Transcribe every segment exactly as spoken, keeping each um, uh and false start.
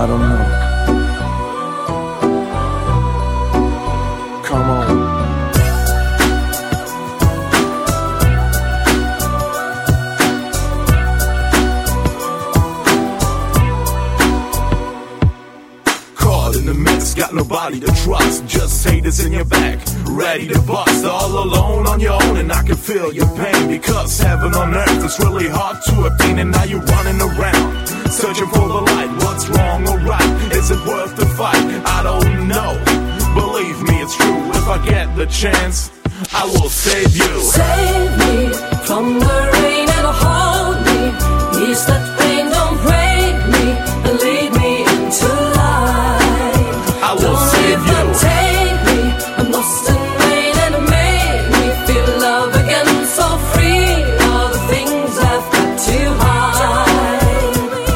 I don't know. Come on. In the midst, got nobody to trust. Just haters in your back, ready to bust. All alone on your own, and I can feel your pain. Because heaven on earth is really hard to obtain. And now you're running around, searching for the light. What's wrong or right? Is it worth the fight? I don't know. Believe me, it's true. If I get the chance, I will save you. Save me from the rain and hold me. Ease that pain, don't break me, and lead me into light. I will save you. Take me, I'm lost in rain and make me feel love again. So free, all the things I've got to hide.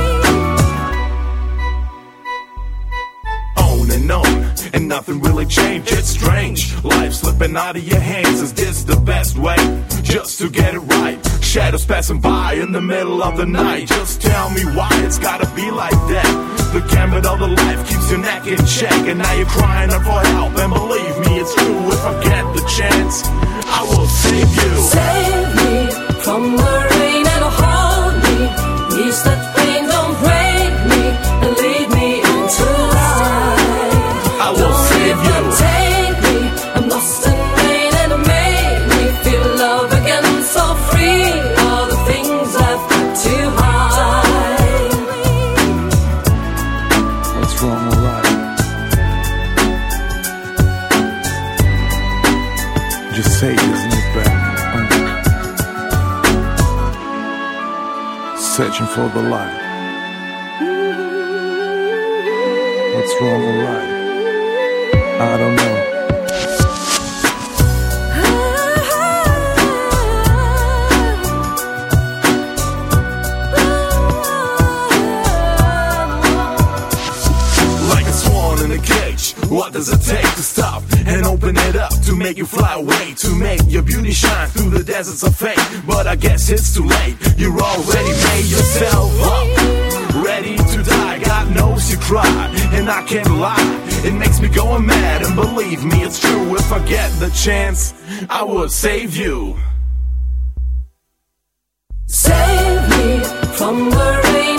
On and on, and nothing really changed. It's strange, life slipping out of your hands. Is this the best way? Just to get it right. Shadows passing by in the middle of the night. Just tell me why it's gotta be like that. The gambit of the life keeps your neck in check. And now you're crying out for help. And believe me, it's true. If I get the chance, I will save you. Save me from the rain and hold me. Ease that pain, don't break me, and lead me into light. I will don't save you. Take me, I'm lost in rain and make me feel love again. So free, all the things I've got to hide. What's wrong or right? Just say it, isn't it bad? Uh, searching for the light. What's wrong or right? I don't know. What does it take to stop and open it up? To make you fly away, to make your beauty shine through the deserts of fate. But I guess it's too late. You already made yourself up, ready to die. God knows you cry, and I can't lie. It makes me go mad, and believe me, it's true. If I get the chance, I will save you. Save me from the rain